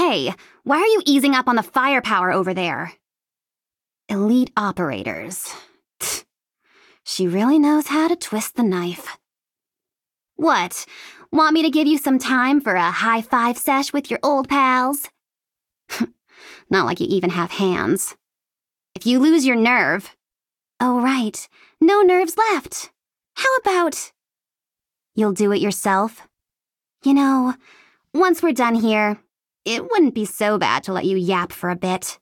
Hey, why are you easing up on the firepower over there? Elite operators. She really knows how to twist the knife. What? Want me to give you some time for a high-five sesh with your old pals? Not like you even have hands. If you lose your nerve... Oh, right. No nerves left. How about... You'll do it yourself? You know, once we're done here, it wouldn't be so bad to let you yap for a bit.